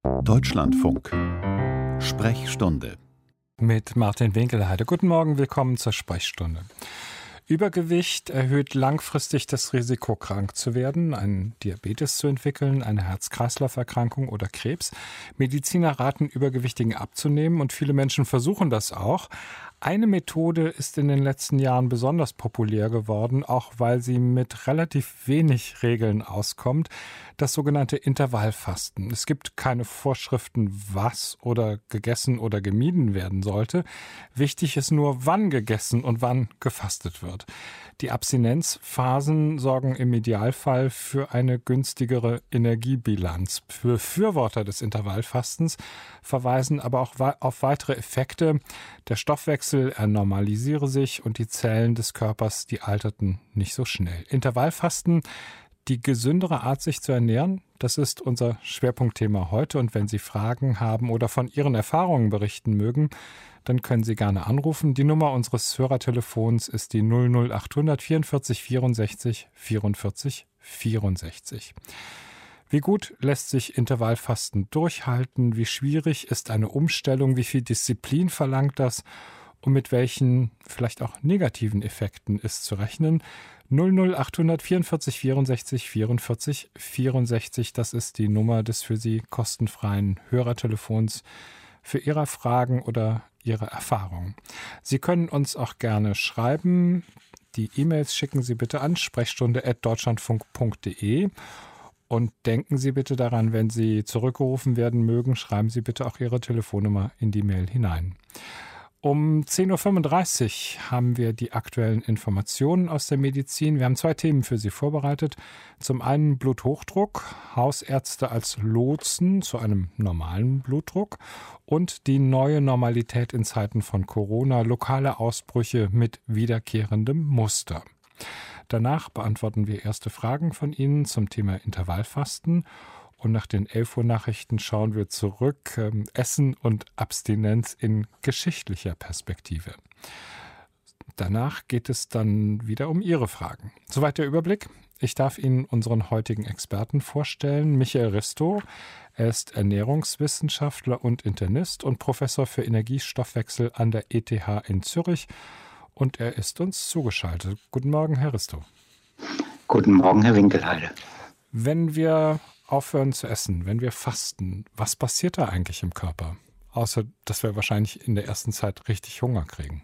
Deutschlandfunk. Sprechstunde. Mit Martin Winkelheide. Guten Morgen, willkommen zur Sprechstunde. Übergewicht erhöht langfristig das Risiko, krank zu werden, einen Diabetes zu entwickeln, eine Herz-Kreislauf-Erkrankung oder Krebs. Mediziner raten, Übergewichtigen abzunehmen und viele Menschen versuchen das auch. Eine Methode ist in den letzten Jahren besonders populär geworden, auch weil sie mit relativ wenig Regeln auskommt, das sogenannte Intervallfasten. Es gibt keine Vorschriften, was oder gegessen oder gemieden werden sollte. Wichtig ist nur, wann gegessen und wann gefastet wird. Die Abstinenzphasen sorgen im Idealfall für eine günstigere Energiebilanz. Befürworter des Intervallfastens verweisen aber auch auf weitere Effekte. Der Stoffwechsel, er normalisiere sich und die Zellen des Körpers, die alterten nicht so schnell. Intervallfasten, die gesündere Art, sich zu ernähren, das ist unser Schwerpunktthema heute. Und wenn Sie Fragen haben oder von Ihren Erfahrungen berichten mögen, dann können Sie gerne anrufen. Die Nummer unseres Hörertelefons ist die 00800 44 64 44 64. Wie gut lässt sich Intervallfasten durchhalten? Wie schwierig ist eine Umstellung? Wie viel Disziplin verlangt das? Und mit welchen vielleicht auch negativen Effekten ist zu rechnen? 00800 44 64 44 64, das ist die Nummer des für Sie kostenfreien Hörertelefons für Ihre Fragen oder Ihre Erfahrungen. Sie können uns auch gerne schreiben. Die E-Mails schicken Sie bitte an sprechstunde@deutschlandfunk.de. Und denken Sie bitte daran, wenn Sie zurückgerufen werden mögen, schreiben Sie bitte auch Ihre Telefonnummer in die Mail hinein. Um 10.35 Uhr haben wir die aktuellen Informationen aus der Medizin. Wir haben zwei Themen für Sie vorbereitet. Zum einen Bluthochdruck, Hausärzte als Lotsen zu einem normalen Blutdruck und die neue Normalität in Zeiten von Corona, lokale Ausbrüche mit wiederkehrendem Muster. Danach beantworten wir erste Fragen von Ihnen zum Thema Intervallfasten. Und nach den 11 Uhr Nachrichten schauen wir zurück, Essen und Abstinenz in geschichtlicher Perspektive. Danach geht es dann wieder um Ihre Fragen. Soweit der Überblick. Ich darf Ihnen unseren heutigen Experten vorstellen, Michael Ristow. Er ist Ernährungswissenschaftler und Internist und Professor für Energiestoffwechsel an der ETH in Zürich. Und er ist uns zugeschaltet. Guten Morgen, Herr Ristow. Guten Morgen, Herr Winkelheide. Wenn wir aufhören zu essen, wenn wir fasten, was passiert da eigentlich im Körper? Außer, dass wir wahrscheinlich in der ersten Zeit richtig Hunger kriegen.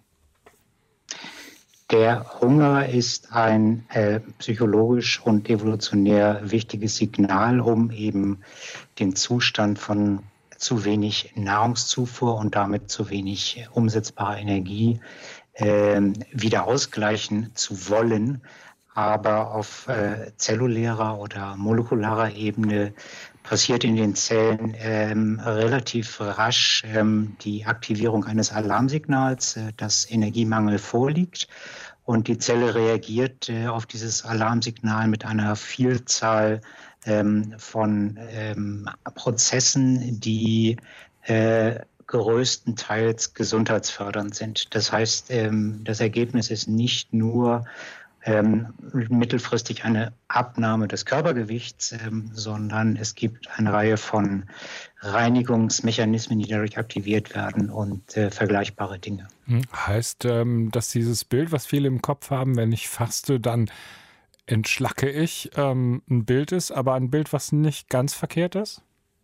Der Hunger ist ein psychologisch und evolutionär wichtiges Signal, um eben den Zustand von zu wenig Nahrungszufuhr und damit zu wenig umsetzbarer Energie wieder ausgleichen zu wollen. Aber auf zellulärer oder molekularer Ebene passiert in den Zellen relativ rasch die Aktivierung eines Alarmsignals, dass Energiemangel vorliegt. Und die Zelle reagiert auf dieses Alarmsignal mit einer Vielzahl von Prozessen, die größtenteils gesundheitsfördernd sind. Das heißt, das Ergebnis ist nicht nur mittelfristig eine Abnahme des Körpergewichts, sondern es gibt eine Reihe von Reinigungsmechanismen, die dadurch aktiviert werden und vergleichbare Dinge. Heißt, dass dieses Bild, was viele im Kopf haben, wenn ich faste, dann entschlacke ich, ein Bild ist, aber ein Bild, was nicht ganz verkehrt ist?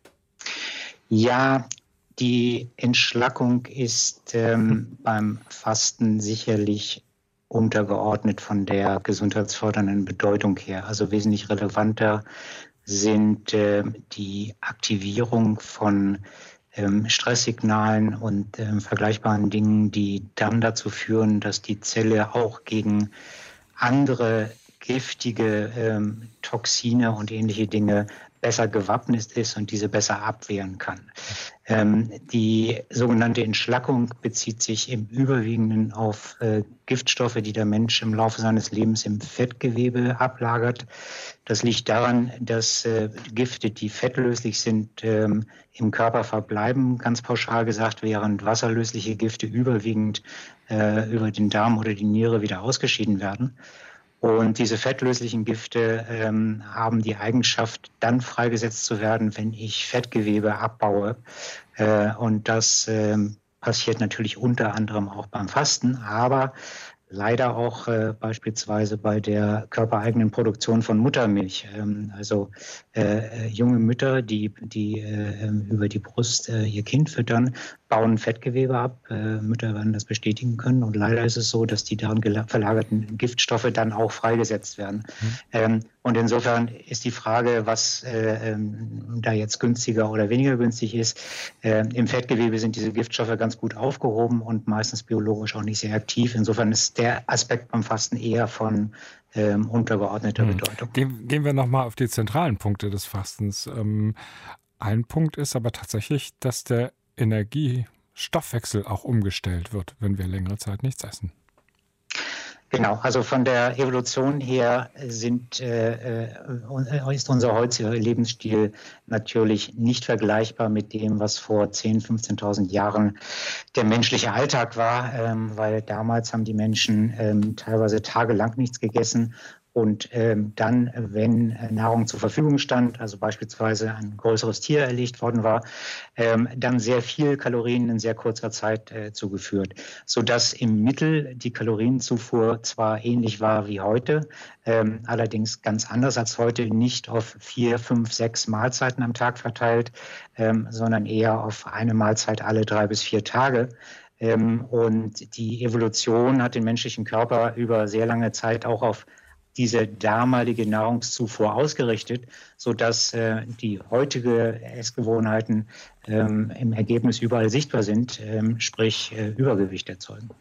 Ja, die Entschlackung ist beim Fasten sicherlich untergeordnet von der gesundheitsfördernden Bedeutung her. Also wesentlich relevanter sind die Aktivierung von Stresssignalen und vergleichbaren Dingen, die dann dazu führen, dass die Zelle auch gegen andere giftige Toxine und ähnliche Dinge besser gewappnet ist und diese besser abwehren kann. Die sogenannte Entschlackung bezieht sich im Überwiegenden auf Giftstoffe, die der Mensch im Laufe seines Lebens im Fettgewebe ablagert. Das liegt daran, dass Gifte, die fettlöslich sind, im Körper verbleiben, ganz pauschal gesagt, während wasserlösliche Gifte überwiegend über den Darm oder die Niere wieder ausgeschieden werden. Und diese fettlöslichen Gifte haben die Eigenschaft, dann freigesetzt zu werden, wenn ich Fettgewebe abbaue. Und das passiert natürlich unter anderem auch beim Fasten, aber leider auch beispielsweise bei der körpereigenen Produktion von Muttermilch. Also junge Mütter, die über die Brust ihr Kind füttern, bauen Fettgewebe ab. Mütter werden das bestätigen können. Und leider ist es so, dass die darin verlagerten Giftstoffe dann auch freigesetzt werden. Und insofern ist die Frage, was da jetzt günstiger oder weniger günstig ist. Im Fettgewebe sind diese Giftstoffe ganz gut aufgehoben und meistens biologisch auch nicht sehr aktiv. Insofern ist der Aspekt beim Fasten eher von untergeordneter Bedeutung. Gehen wir nochmal auf die zentralen Punkte des Fastens. Ein Punkt ist aber tatsächlich, dass der Energiestoffwechsel auch umgestellt wird, wenn wir längere Zeit nichts essen. Genau, also von der Evolution her ist unser heutiger Lebensstil natürlich nicht vergleichbar mit dem, was vor 10.000, 15.000 Jahren der menschliche Alltag war, weil damals haben die Menschen teilweise tagelang nichts gegessen. Und dann, wenn Nahrung zur Verfügung stand, also beispielsweise ein größeres Tier erlegt worden war, dann sehr viel Kalorien in sehr kurzer Zeit zugeführt, sodass im Mittel die Kalorienzufuhr zwar ähnlich war wie heute, allerdings ganz anders als heute, nicht auf 4, 5, 6 Mahlzeiten am Tag verteilt, sondern eher auf eine Mahlzeit alle 3 bis 4 Tage. Und die Evolution hat den menschlichen Körper über sehr lange Zeit auch auf diese damalige Nahrungszufuhr ausgerichtet, sodass die heutige Essgewohnheiten im Ergebnis überall sichtbar sind, sprich Übergewicht erzeugen.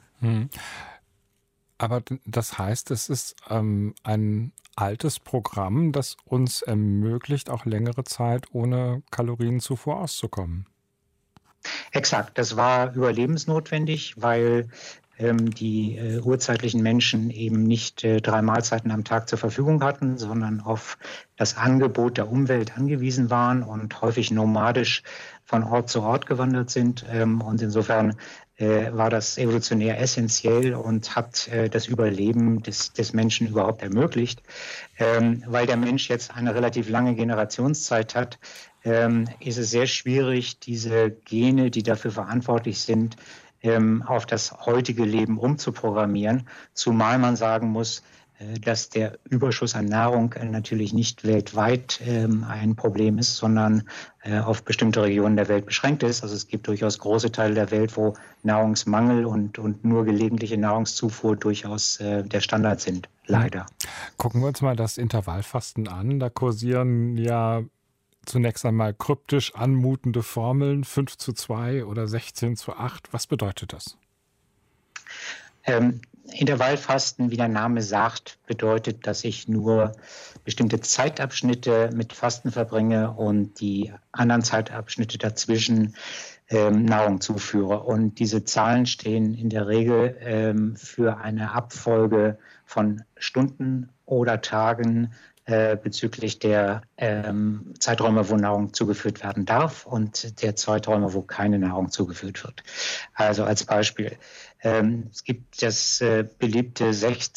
Aber das heißt, es ist ein altes Programm, das uns ermöglicht, auch längere Zeit ohne Kalorienzufuhr auszukommen. Exakt, das war überlebensnotwendig, weil die urzeitlichen Menschen eben nicht 3 Mahlzeiten am Tag zur Verfügung hatten, sondern auf das Angebot der Umwelt angewiesen waren und häufig nomadisch von Ort zu Ort gewandert sind. Und insofern war das evolutionär essentiell und hat das Überleben des Menschen überhaupt ermöglicht. Weil der Mensch jetzt eine relativ lange Generationszeit hat, ist es sehr schwierig, diese Gene, die dafür verantwortlich sind, auf das heutige Leben umzuprogrammieren, zumal man sagen muss, dass der Überschuss an Nahrung natürlich nicht weltweit ein Problem ist, sondern auf bestimmte Regionen der Welt beschränkt ist. Also es gibt durchaus große Teile der Welt, wo Nahrungsmangel und nur gelegentliche Nahrungszufuhr durchaus der Standard sind, leider. Gucken wir uns mal das Intervallfasten an. Da kursieren ja zunächst einmal kryptisch anmutende Formeln, 5:2 oder 16:8. Was bedeutet das? Intervallfasten, wie der Name sagt, bedeutet, dass ich nur bestimmte Zeitabschnitte mit Fasten verbringe und die anderen Zeitabschnitte dazwischen Nahrung zuführe. Und diese Zahlen stehen in der Regel für eine Abfolge von Stunden oder Tagen bezüglich der Zeiträume, wo Nahrung zugeführt werden darf und der Zeiträume, wo keine Nahrung zugeführt wird. Also als Beispiel. Es gibt das beliebte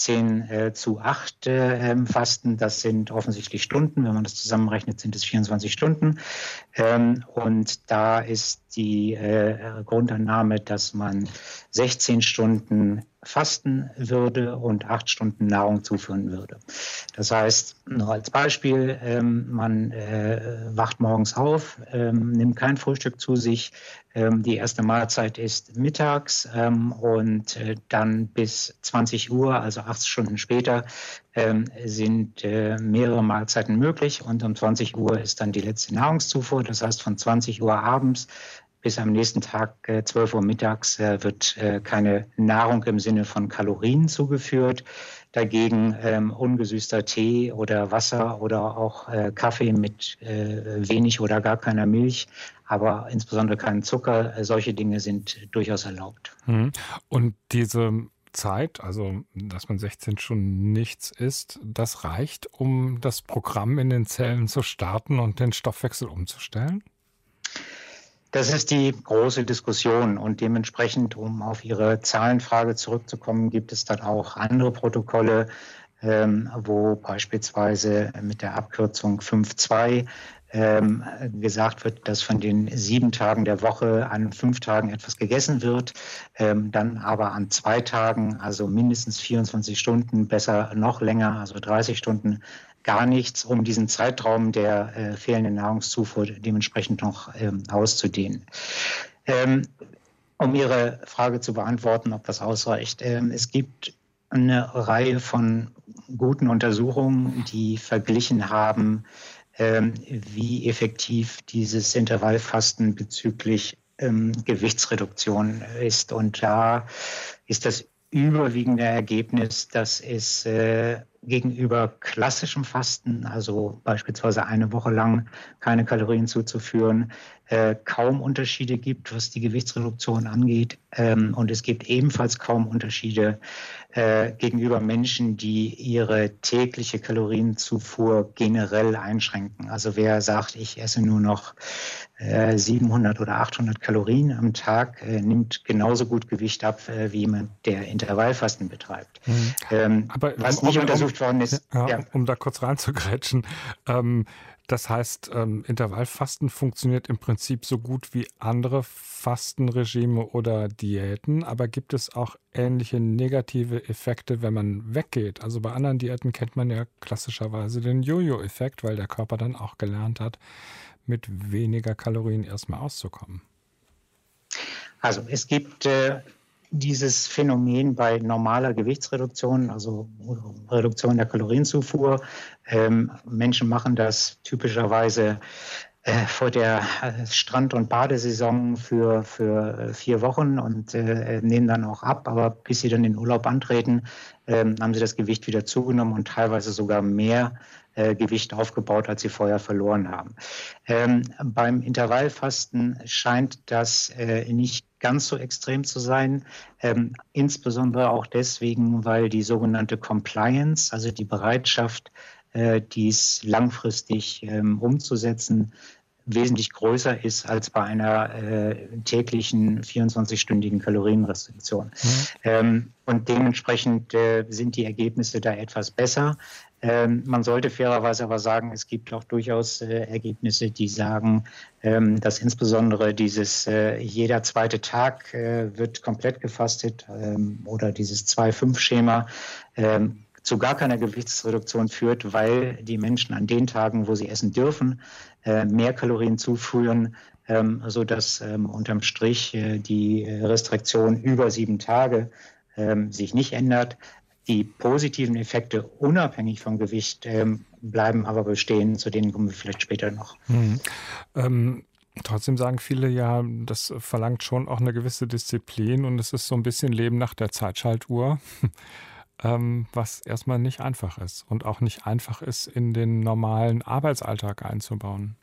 16:8 Fasten. Das sind offensichtlich Stunden. Wenn man das zusammenrechnet, sind es 24 Stunden. Und da ist die Grundannahme, dass man 16 Stunden fasten würde und 8 Stunden Nahrung zuführen würde. Das heißt, nur als Beispiel, man wacht morgens auf, nimmt kein Frühstück zu sich, die erste Mahlzeit ist mittags und dann bis 20 Uhr, also 8 Stunden später, sind mehrere Mahlzeiten möglich und um 20 Uhr ist dann die letzte Nahrungszufuhr. Das heißt, von 20 Uhr abends bis am nächsten Tag 12 Uhr mittags wird keine Nahrung im Sinne von Kalorien zugeführt. Dagegen ungesüßter Tee oder Wasser oder auch Kaffee mit wenig oder gar keiner Milch, aber insbesondere keinen Zucker. Solche Dinge sind durchaus erlaubt. Und diese Zeit, also dass man 16 Stunden nichts isst, das reicht, um das Programm in den Zellen zu starten und den Stoffwechsel umzustellen? Das ist die große Diskussion und dementsprechend, um auf Ihre Zahlenfrage zurückzukommen, gibt es dann auch andere Protokolle, wo beispielsweise mit der Abkürzung 5.2 gesagt wird, dass von den 7 Tagen der Woche an 5 Tagen etwas gegessen wird, dann aber an 2 Tagen, also mindestens 24 Stunden, besser noch länger, also 30 Stunden, gar nichts, um diesen Zeitraum der fehlenden Nahrungszufuhr dementsprechend noch auszudehnen. Um Ihre Frage zu beantworten, ob das ausreicht, es gibt eine Reihe von guten Untersuchungen, die verglichen haben, wie effektiv dieses Intervallfasten bezüglich Gewichtsreduktion ist. Und da ist das überwiegende Ergebnis, dass es gegenüber klassischem Fasten, also beispielsweise eine Woche lang keine Kalorien zuzuführen, kaum Unterschiede gibt, was die Gewichtsreduktion angeht. Und es gibt ebenfalls kaum Unterschiede gegenüber Menschen, die ihre tägliche Kalorienzufuhr generell einschränken. Also wer sagt, ich esse nur noch 700 oder 800 Kalorien am Tag, nimmt genauso gut Gewicht ab wie jemand, der Intervallfasten betreibt. Aber was nicht untersucht worden ist. Um da kurz reinzugrätschen, das heißt, Intervallfasten funktioniert im Prinzip so gut wie andere Fastenregime oder Diäten, aber gibt es auch ähnliche negative Effekte, wenn man weggeht? Also bei anderen Diäten kennt man ja klassischerweise den Jojo-Effekt, weil der Körper dann auch gelernt hat, mit weniger Kalorien erstmal auszukommen. Also es gibt dieses Phänomen bei normaler Gewichtsreduktion, also Reduktion der Kalorienzufuhr. Menschen machen das typischerweise vor der Strand- und Badesaison für 4 Wochen und nehmen dann auch ab. Aber bis sie dann in den Urlaub antreten, haben sie das Gewicht wieder zugenommen und teilweise sogar mehr Gewicht aufgebaut, als sie vorher verloren haben. Beim Intervallfasten scheint das nicht ganz so extrem zu sein, insbesondere auch deswegen, weil die sogenannte Compliance, also die Bereitschaft, dies langfristig umzusetzen, wesentlich größer ist als bei einer täglichen 24-stündigen Kalorienrestriktion. Und dementsprechend sind die Ergebnisse da etwas besser. Man sollte fairerweise aber sagen, es gibt auch durchaus Ergebnisse, die sagen, dass insbesondere dieses jeder zweite Tag wird komplett gefastet oder dieses 2-5-Schema zu gar keiner Gewichtsreduktion führt, weil die Menschen an den Tagen, wo sie essen dürfen, mehr Kalorien zuführen, sodass unterm Strich die Restriktion über 7 Tage sich nicht ändert. Die positiven Effekte unabhängig vom Gewicht bleiben aber bestehen, zu denen kommen wir vielleicht später noch. Trotzdem sagen viele ja, das verlangt schon auch eine gewisse Disziplin und es ist so ein bisschen Leben nach der Zeitschaltuhr, was erstmal nicht einfach ist und auch nicht einfach ist, in den normalen Arbeitsalltag einzubauen.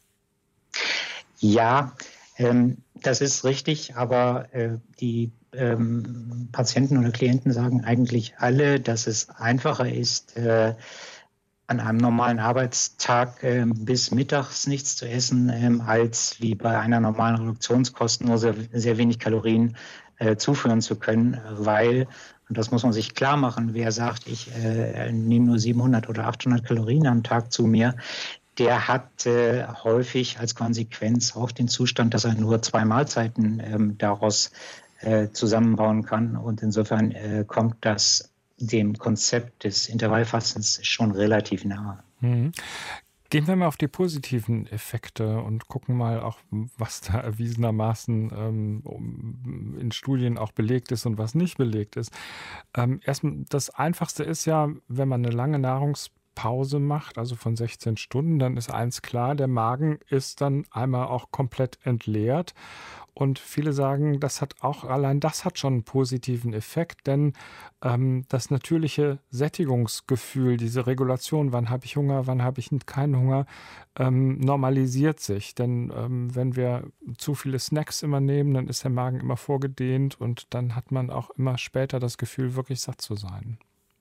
Ja, das ist richtig, aber die Patienten oder Klienten sagen eigentlich alle, dass es einfacher ist, an einem normalen Arbeitstag bis mittags nichts zu essen, als wie bei einer normalen Reduktionskost nur sehr wenig Kalorien zuführen zu können, weil, und das muss man sich klar machen, wer sagt, ich nehme nur 700 oder 800 Kalorien am Tag zu mir, der hat häufig als Konsequenz auch den Zustand, dass er nur 2 Mahlzeiten daraus zusammenbauen kann. Und insofern kommt das dem Konzept des Intervallfastens schon relativ nahe. Gehen wir mal auf die positiven Effekte und gucken mal auch, was da erwiesenermaßen in Studien auch belegt ist und was nicht belegt ist. Erstmal, das Einfachste ist ja, wenn man eine lange Nahrungspause macht, also von 16 Stunden, dann ist eins klar, der Magen ist dann einmal auch komplett entleert. Und viele sagen, allein das hat schon einen positiven Effekt, denn das natürliche Sättigungsgefühl, diese Regulation, wann habe ich Hunger, wann habe ich keinen Hunger, normalisiert sich. Denn wenn wir zu viele Snacks immer nehmen, dann ist der Magen immer vorgedehnt und dann hat man auch immer später das Gefühl, wirklich satt zu sein.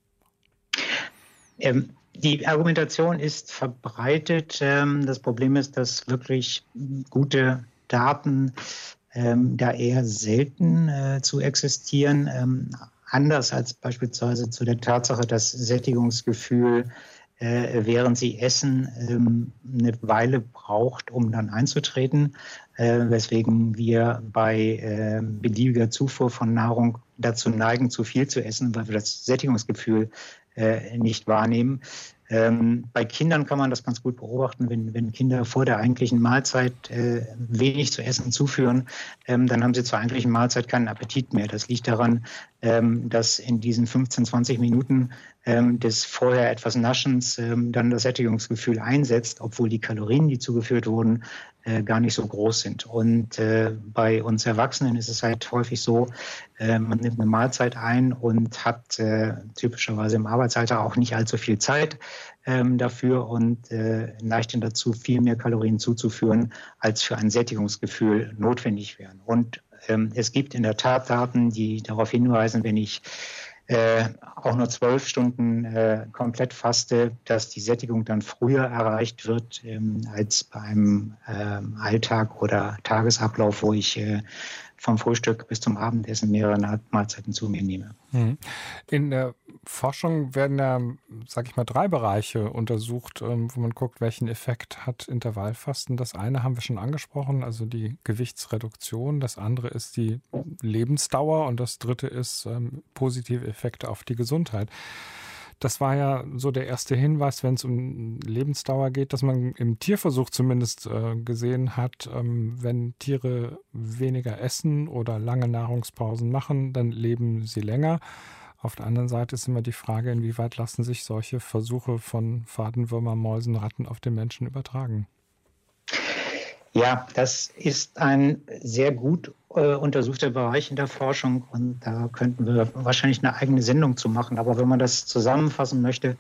Die Argumentation ist verbreitet. Das Problem ist, dass wirklich gute Daten da eher selten zu existieren. anders als beispielsweise zu der Tatsache, dass Sättigungsgefühl, während sie essen, eine Weile braucht, um dann einzutreten, weswegen wir bei beliebiger Zufuhr von Nahrung dazu neigen, zu viel zu essen, weil wir das Sättigungsgefühl nicht wahrnehmen. Bei Kindern kann man das ganz gut beobachten, wenn Kinder vor der eigentlichen Mahlzeit wenig zu essen zuführen, dann haben sie zur eigentlichen Mahlzeit keinen Appetit mehr. Das liegt daran, dass in diesen 15, 20 Minuten des vorher etwas Naschens dann das Sättigungsgefühl einsetzt, obwohl die Kalorien, die zugeführt wurden, gar nicht so groß sind. Und bei uns Erwachsenen ist es halt häufig so, man nimmt eine Mahlzeit ein und hat typischerweise im Arbeitsalter auch nicht allzu viel Zeit dafür und neigt dann dazu, viel mehr Kalorien zuzuführen, als für ein Sättigungsgefühl notwendig wären. Und es gibt in der Tat Daten, die darauf hinweisen, wenn ich auch nur 12 Stunden komplett faste, dass die Sättigung dann früher erreicht wird als beim Alltag oder Tagesablauf, wo ich vom Frühstück bis zum Abendessen mehrere Mahlzeiten zu mir nehme. In der Forschung werden ja, sage ich mal, 3 Bereiche untersucht, wo man guckt, welchen Effekt hat Intervallfasten. Das eine haben wir schon angesprochen, also die Gewichtsreduktion. Das andere ist die Lebensdauer und das dritte ist positive Effekte auf die Gesundheit. Das war ja so der erste Hinweis, wenn es um Lebensdauer geht, dass man im Tierversuch zumindest gesehen hat, wenn Tiere weniger essen oder lange Nahrungspausen machen, dann leben sie länger. Auf der anderen Seite ist immer die Frage, inwieweit lassen sich solche Versuche von Fadenwürmern, Mäusen, Ratten auf den Menschen übertragen? Ja, das ist ein sehr gut untersuchter Bereich in der Forschung und da könnten wir wahrscheinlich eine eigene Sendung zu machen. Aber wenn man das zusammenfassen möchte,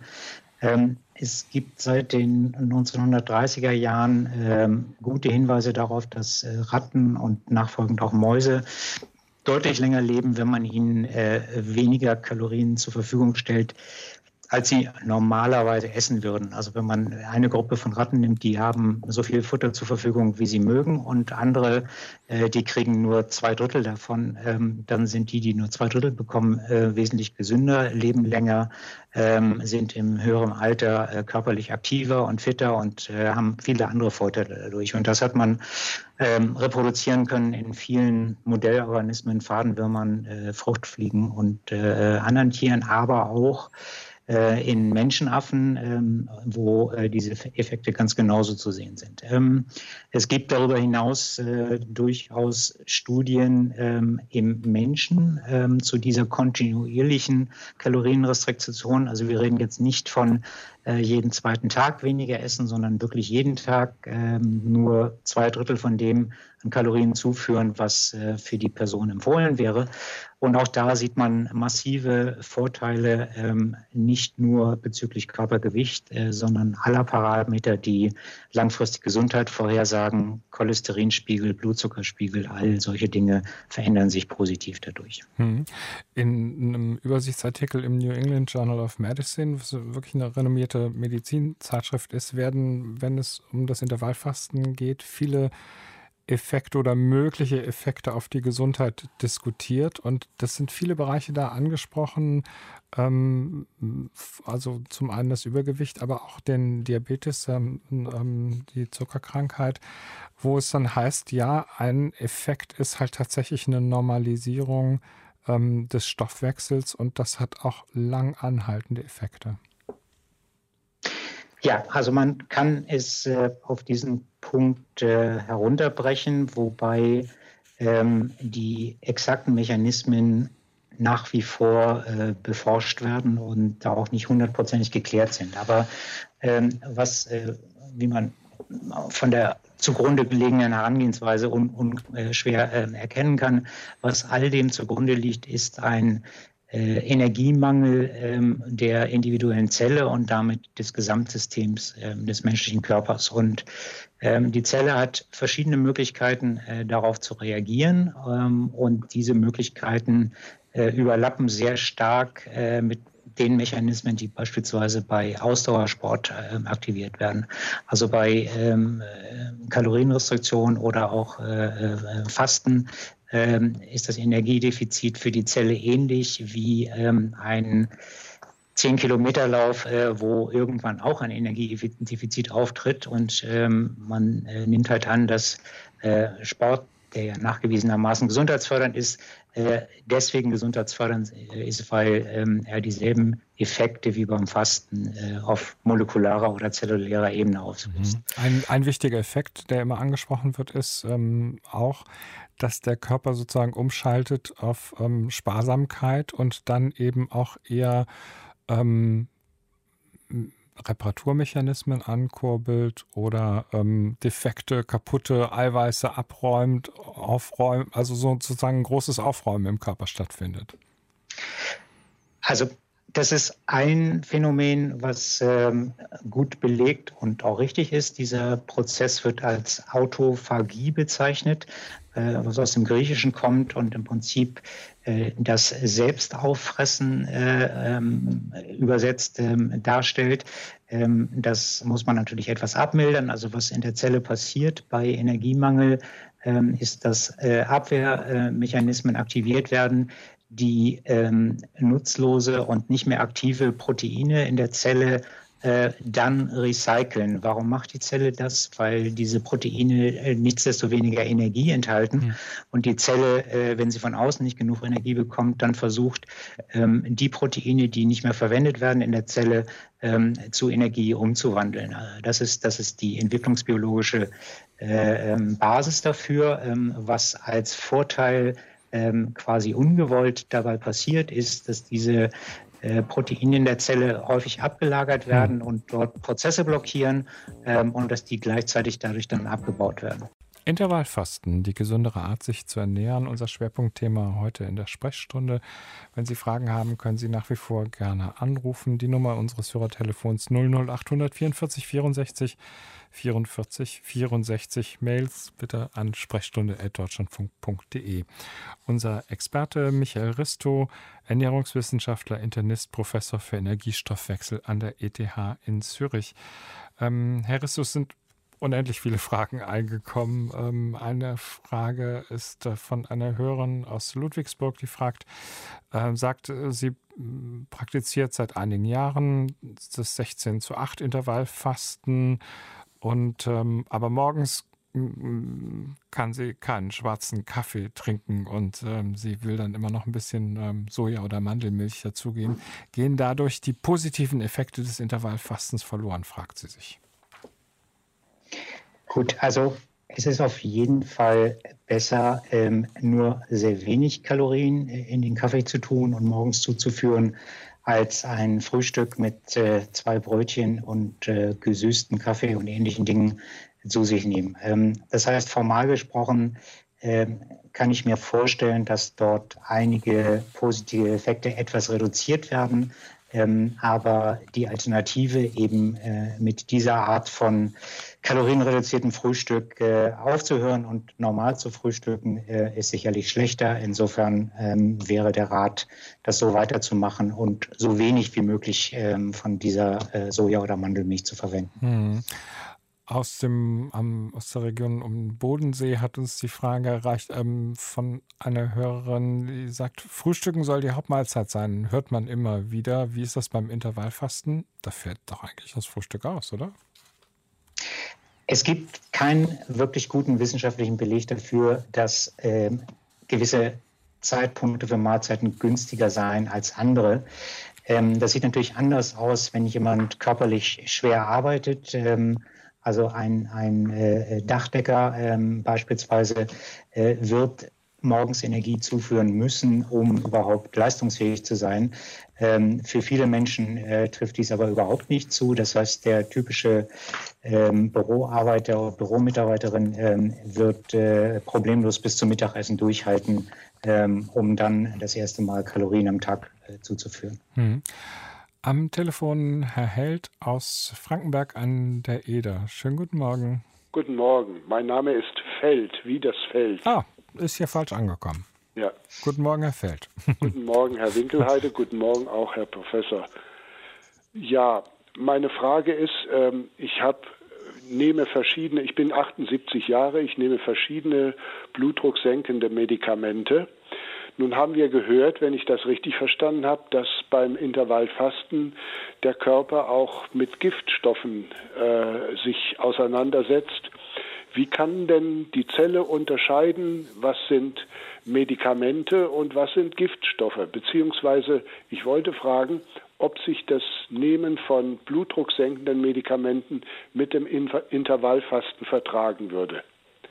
es gibt seit den 1930er Jahren gute Hinweise darauf, dass Ratten und nachfolgend auch Mäuse deutlich länger leben, wenn man ihnen weniger Kalorien zur Verfügung stellt, als sie normalerweise essen würden. Also wenn man eine Gruppe von Ratten nimmt, die haben so viel Futter zur Verfügung, wie sie mögen, und andere, die kriegen nur 2/3 davon, dann sind die nur 2/3 bekommen, wesentlich gesünder, leben länger, sind im höheren Alter körperlich aktiver und fitter und haben viele andere Vorteile dadurch. Und das hat man reproduzieren können in vielen Modellorganismen, Fadenwürmern, Fruchtfliegen und anderen Tieren, aber auch in Menschenaffen, wo diese Effekte ganz genauso zu sehen sind. Es gibt darüber hinaus durchaus Studien im Menschen zu dieser kontinuierlichen Kalorienrestriktion. Also wir reden jetzt nicht von jeden zweiten Tag weniger essen, sondern wirklich jeden Tag nur 2/3 von dem an Kalorien zuführen, was für die Person empfohlen wäre. Und auch da sieht man massive Vorteile, nicht nur bezüglich Körpergewicht, sondern aller Parameter, die langfristig Gesundheit vorhersagen. Cholesterinspiegel, Blutzuckerspiegel, all solche Dinge verändern sich positiv dadurch. In einem Übersichtsartikel im New England Journal of Medicine, was wirklich eine renommierte Medizinzeitschrift ist, werden, wenn es um das Intervallfasten geht, viele Effekte oder mögliche Effekte auf die Gesundheit diskutiert. Und das sind viele Bereiche da angesprochen. Also zum einen das Übergewicht, aber auch den Diabetes, die Zuckerkrankheit, wo es dann heißt, ja, ein Effekt ist halt tatsächlich eine Normalisierung des Stoffwechsels und das hat auch lang anhaltende Effekte. Ja, also man kann es auf diesen Punkt herunterbrechen, wobei die exakten Mechanismen nach wie vor beforscht werden und da auch nicht 100%ig geklärt sind. Aber wie man von der zugrunde gelegenen Herangehensweise schwer erkennen kann, was all dem zugrunde liegt, ist ein Energiemangel der individuellen Zelle und damit des Gesamtsystems des menschlichen Körpers. Und die Zelle hat verschiedene Möglichkeiten, darauf zu reagieren. Und diese Möglichkeiten überlappen sehr stark mit den Mechanismen, die beispielsweise bei Ausdauersport aktiviert werden. Also bei Kalorienrestriktion oder auch Fasten ist das Energiedefizit für die Zelle ähnlich wie ein 10-Kilometer-Lauf, wo irgendwann auch ein Energiedefizit auftritt und man nimmt halt an, dass Sport, der ja nachgewiesenermaßen gesundheitsfördernd ist, deswegen gesundheitsfördernd ist, weil er dieselben Effekte wie beim Fasten auf molekularer oder zellulärer Ebene auslöst. Ein wichtiger Effekt, der immer angesprochen wird, ist auch, dass der Körper sozusagen umschaltet auf Sparsamkeit und dann eben auch eher Reparaturmechanismen ankurbelt oder defekte, kaputte Eiweiße abräumt, aufräumt, also sozusagen ein großes Aufräumen im Körper stattfindet. Also das ist ein Phänomen, was gut belegt und auch richtig ist. Dieser Prozess wird als Autophagie bezeichnet, was aus dem Griechischen kommt und im Prinzip das Selbstauffressen übersetzt darstellt. Das muss man natürlich etwas abmildern. Also was in der Zelle passiert bei Energiemangel, ist, dass Abwehrmechanismen aktiviert werden, die nutzlose und nicht mehr aktive Proteine in der Zelle dann recyceln. Warum macht die Zelle das? Weil diese Proteine nichtsdestoweniger Energie enthalten und die Zelle, wenn sie von außen nicht genug Energie bekommt, dann versucht, die Proteine, die nicht mehr verwendet werden in der Zelle, zu Energie umzuwandeln. Das ist die entwicklungsbiologische Basis dafür, was als Vorteil quasi ungewollt dabei passiert, ist, dass diese Proteine in der Zelle häufig abgelagert werden und dort Prozesse blockieren und dass die gleichzeitig dadurch dann abgebaut werden. Intervallfasten, die gesündere Art, sich zu ernähren, unser Schwerpunktthema heute in der Sprechstunde. Wenn Sie Fragen haben, können Sie nach wie vor gerne anrufen. Die Nummer unseres Hörertelefons 00800 44 64 44 64. Mails bitte an sprechstunde@deutschlandfunk.de. Unser Experte Michael Risto, Ernährungswissenschaftler, Internist, Professor für Energiestoffwechsel an der ETH in Zürich. Herr Risto, es sind unendlich viele Fragen eingekommen. Eine Frage ist von einer Hörerin aus Ludwigsburg, die sagt, sie praktiziert seit einigen Jahren das 16:8 Intervallfasten und aber morgens kann sie keinen schwarzen Kaffee trinken und sie will dann immer noch ein bisschen Soja- oder Mandelmilch dazugeben. Gehen dadurch die positiven Effekte des Intervallfastens verloren, fragt sie sich. Gut, also es ist auf jeden Fall besser, nur sehr wenig Kalorien in den Kaffee zu tun und morgens zuzuführen, als ein Frühstück mit 2 Brötchen und gesüßten Kaffee und ähnlichen Dingen zu sich nehmen. Das heißt, formal gesprochen kann ich mir vorstellen, dass dort einige positive Effekte etwas reduziert werden. Aber die Alternative eben mit dieser Art von kalorienreduziertem Frühstück aufzuhören und normal zu frühstücken, ist sicherlich schlechter. Insofern wäre der Rat, das so weiterzumachen und so wenig wie möglich von dieser Soja- oder Mandelmilch zu verwenden. Aus der Region um den Bodensee hat uns die Frage erreicht von einer Hörerin, die sagt, Frühstücken soll die Hauptmahlzeit sein. Hört man immer wieder. Wie ist das beim Intervallfasten? Da fällt doch eigentlich das Frühstück aus, oder? Es gibt keinen wirklich guten wissenschaftlichen Beleg dafür, dass gewisse Zeitpunkte für Mahlzeiten günstiger seien als andere. Das sieht natürlich anders aus, wenn jemand körperlich schwer arbeitet. Also ein Dachdecker beispielsweise wird morgens Energie zuführen müssen, um überhaupt leistungsfähig zu sein. Für viele Menschen trifft dies aber überhaupt nicht zu. Das heißt, der typische Büroarbeiter oder Büromitarbeiterin wird problemlos bis zum Mittagessen durchhalten, um dann das erste Mal Kalorien am Tag zuzuführen. Am Telefon Herr Held aus Frankenberg an der Eder. Schönen guten Morgen. Guten Morgen. Mein Name ist Feld, wie das Feld. Ah, ist hier falsch angekommen. Ja. Guten Morgen, Herr Feld. Guten Morgen, Herr Winkelheide. Guten Morgen auch, Herr Professor. Ja, meine Frage ist, ich bin 78 Jahre, ich nehme verschiedene blutdrucksenkende Medikamente. Nun haben wir gehört, wenn ich das richtig verstanden habe, dass beim Intervallfasten der Körper auch mit Giftstoffen sich auseinandersetzt. Wie kann denn die Zelle unterscheiden, was sind Medikamente und was sind Giftstoffe? Beziehungsweise, ich wollte fragen, ob sich das Nehmen von blutdrucksenkenden Medikamenten mit dem Intervallfasten vertragen würde.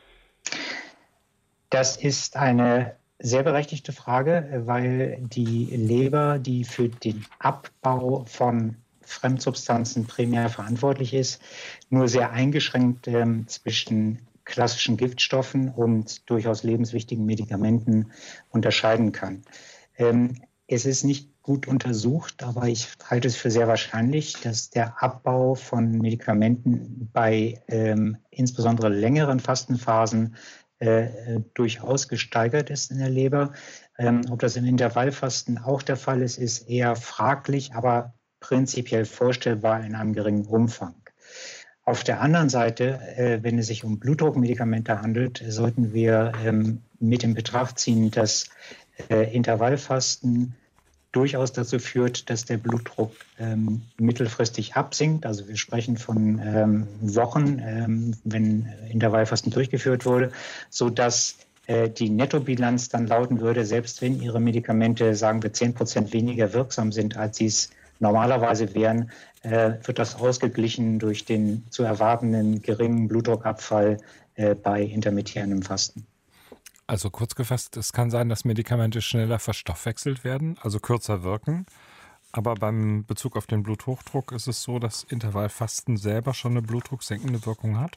Das ist eine sehr berechtigte Frage, weil die Leber, die für den Abbau von Fremdsubstanzen primär verantwortlich ist, nur sehr eingeschränkt zwischen klassischen Giftstoffen und durchaus lebenswichtigen Medikamenten unterscheiden kann. Es ist nicht gut untersucht, aber ich halte es für sehr wahrscheinlich, dass der Abbau von Medikamenten bei insbesondere längeren Fastenphasen durchaus gesteigert ist in der Leber. Ob das im Intervallfasten auch der Fall ist, ist eher fraglich, aber prinzipiell vorstellbar in einem geringen Umfang. Auf der anderen Seite, wenn es sich um Blutdruckmedikamente handelt, sollten wir mit in Betracht ziehen, dass Intervallfasten durchaus dazu führt, dass der Blutdruck mittelfristig absinkt. Also wir sprechen von Wochen, wenn Intervallfasten durchgeführt wurde, sodass die Nettobilanz dann lauten würde, selbst wenn Ihre Medikamente, sagen wir, 10% weniger wirksam sind, als sie es normalerweise wären, wird das ausgeglichen durch den zu erwartenden geringen Blutdruckabfall bei intermittierendem Fasten. Also kurz gefasst, es kann sein, dass Medikamente schneller verstoffwechselt werden, also kürzer wirken. Aber beim Bezug auf den Bluthochdruck ist es so, dass Intervallfasten selber schon eine blutdrucksenkende Wirkung hat?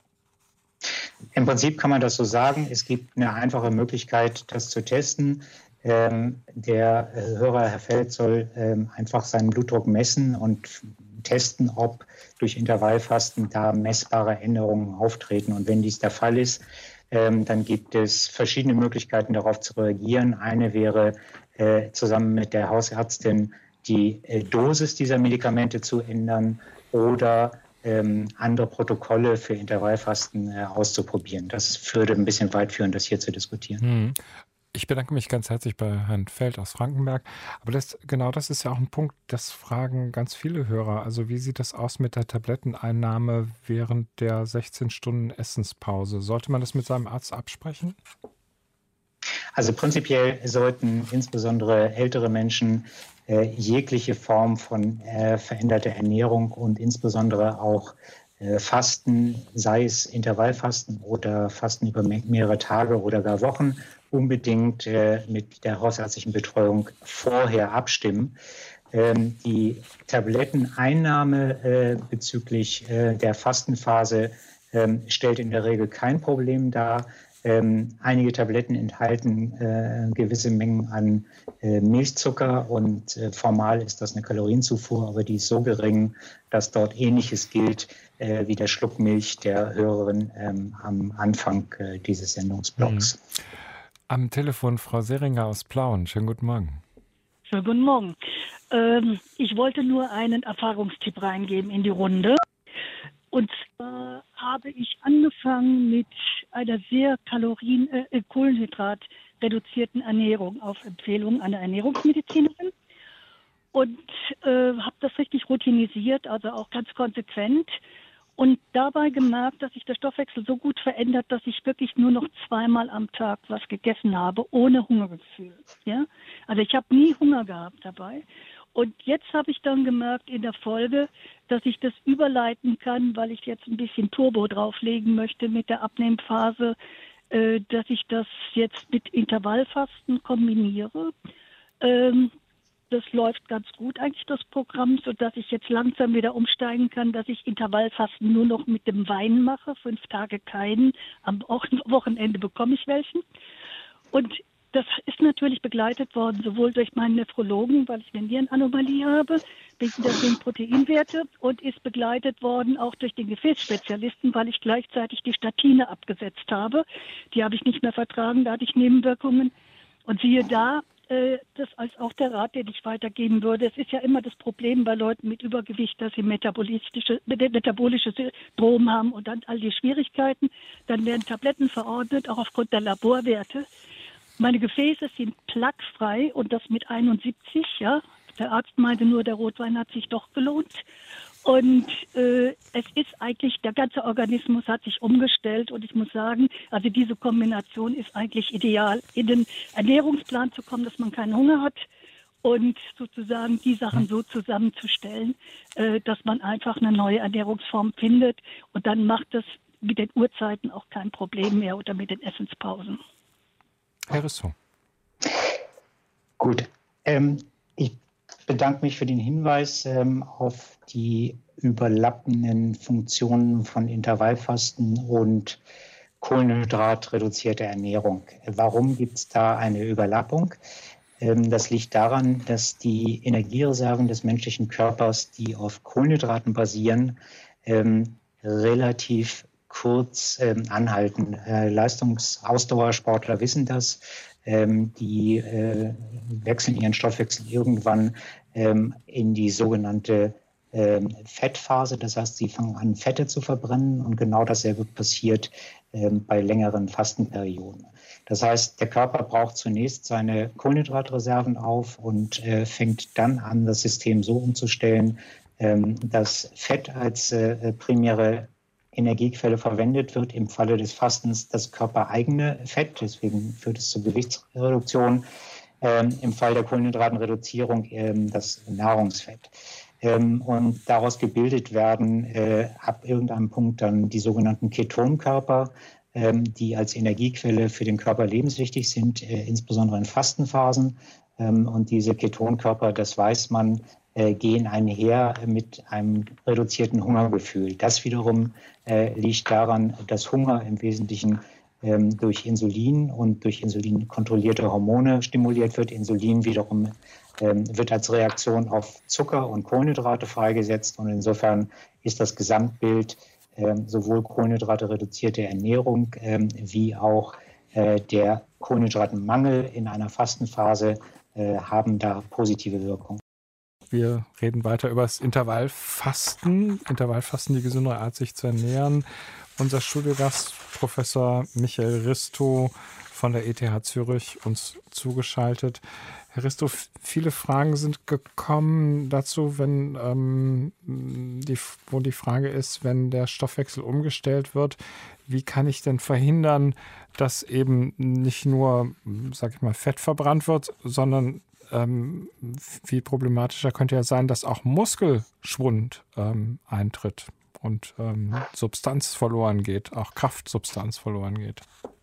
Im Prinzip kann man das so sagen. Es gibt eine einfache Möglichkeit, das zu testen. Der Hörer, Herr Feld, soll einfach seinen Blutdruck messen und testen, ob durch Intervallfasten da messbare Änderungen auftreten. Und wenn dies der Fall ist, dann gibt es verschiedene Möglichkeiten, darauf zu reagieren. Eine wäre, zusammen mit der Hausärztin die Dosis dieser Medikamente zu ändern oder andere Protokolle für Intervallfasten auszuprobieren. Das würde ein bisschen weit führen, das hier zu diskutieren. Ich bedanke mich ganz herzlich bei Herrn Feld aus Frankenberg. Aber das ist ja auch ein Punkt, das fragen ganz viele Hörer. Also wie sieht das aus mit der Tabletteneinnahme während der 16 Stunden Essenspause? Sollte man das mit seinem Arzt absprechen? Also prinzipiell sollten insbesondere ältere Menschen jegliche Form von veränderter Ernährung und insbesondere auch Fasten, sei es Intervallfasten oder Fasten über mehrere Tage oder gar Wochen, unbedingt mit der hausärztlichen Betreuung vorher abstimmen. Die Tabletteneinnahme bezüglich der Fastenphase stellt in der Regel kein Problem dar. Einige Tabletten enthalten gewisse Mengen an Milchzucker und formal ist das eine Kalorienzufuhr, aber die ist so gering, dass dort Ähnliches gilt wie der Schluck Milch der Hörerin am Anfang dieses Sendungsblocks. Am Telefon Frau Seringer aus Plauen. Schönen guten Morgen. Schönen guten Morgen. Ich wollte nur einen Erfahrungstipp reingeben in die Runde. Und zwar habe ich angefangen mit einer sehr kohlenhydratreduzierten Ernährung auf Empfehlung einer Ernährungsmedizinerin und habe das richtig routinisiert, also auch ganz konsequent und dabei gemerkt, dass sich der Stoffwechsel so gut verändert, dass ich wirklich nur noch 2-mal am Tag was gegessen habe, ohne Hungergefühl. Ja? Also ich habe nie Hunger gehabt dabei. Und jetzt habe ich dann gemerkt in der Folge, dass ich das überleiten kann, weil ich jetzt ein bisschen Turbo drauflegen möchte mit der Abnehmphase, dass ich das jetzt mit Intervallfasten kombiniere. Das läuft ganz gut eigentlich, das Programm, sodass ich jetzt langsam wieder umsteigen kann, dass ich Intervallfasten nur noch mit dem Wein mache, 5 Tage keinen, am Wochenende bekomme ich welchen. Und das ist natürlich begleitet worden, sowohl durch meinen Nephrologen, weil ich eine Nierenanomalie habe, wegen der hohen Proteinwerte, und ist begleitet worden auch durch den Gefäßspezialisten, weil ich gleichzeitig die Statine abgesetzt habe. Die habe ich nicht mehr vertragen, da hatte ich Nebenwirkungen. Und siehe da, das ist auch der Rat, den ich weitergeben würde. Es ist ja immer das Problem bei Leuten mit Übergewicht, dass sie metabolische Syndrom haben und dann all die Schwierigkeiten. Dann werden Tabletten verordnet, auch aufgrund der Laborwerte. Meine Gefäße sind plaquefrei und das mit 71. Ja. Der Arzt meinte nur, der Rotwein hat sich doch gelohnt. Und es ist eigentlich, der ganze Organismus hat sich umgestellt und ich muss sagen, also diese Kombination ist eigentlich ideal, in den Ernährungsplan zu kommen, dass man keinen Hunger hat und sozusagen die Sachen so zusammenzustellen, dass man einfach eine neue Ernährungsform findet und dann macht es mit den Uhrzeiten auch kein Problem mehr oder mit den Essenspausen. Herr Risseau. Gut, ich bedanke mich für den Hinweis auf die überlappenden Funktionen von Intervallfasten und kohlenhydratreduzierter Ernährung. Warum gibt es da eine Überlappung? Das liegt daran, dass die Energiereserven des menschlichen Körpers, die auf Kohlenhydraten basieren, relativ kurz anhalten. Leistungsausdauersportler wissen das. Die wechseln ihren Stoffwechsel irgendwann in die sogenannte Fettphase. Das heißt, sie fangen an, Fette zu verbrennen und genau dasselbe passiert bei längeren Fastenperioden. Das heißt, der Körper braucht zunächst seine Kohlenhydratreserven auf und fängt dann an, das System so umzustellen, dass Fett als primäre Energiequelle verwendet wird, im Falle des Fastens das körpereigene Fett, deswegen führt es zur Gewichtsreduktion, im Fall der Kohlenhydratenreduzierung das Nahrungsfett. Und daraus gebildet werden ab irgendeinem Punkt dann die sogenannten Ketonkörper, die als Energiequelle für den Körper lebenswichtig sind, insbesondere in Fastenphasen. Und diese Ketonkörper, das weiß man, gehen einher mit einem reduzierten Hungergefühl. Das wiederum liegt daran, dass Hunger im Wesentlichen durch Insulin und durch Insulin kontrollierte Hormone stimuliert wird. Insulin wiederum wird als Reaktion auf Zucker und Kohlenhydrate freigesetzt. Und insofern ist das Gesamtbild sowohl kohlenhydrate-reduzierte Ernährung wie auch der Kohlenhydratenmangel in einer Fastenphase haben da positive Wirkung. Wir reden weiter über das Intervallfasten. Intervallfasten, die gesündere Art, sich zu ernähren. Unser Studiogast, Professor Michael Ristow von der ETH Zürich, uns zugeschaltet. Herr Ristow, viele Fragen sind gekommen dazu, wenn wo die Frage ist, wenn der Stoffwechsel umgestellt wird, wie kann ich denn verhindern, dass eben nicht nur, sag ich mal, Fett verbrannt wird, sondern viel problematischer könnte ja sein, dass auch Muskelschwund eintritt und Substanz verloren geht, auch Kraftsubstanz verloren geht.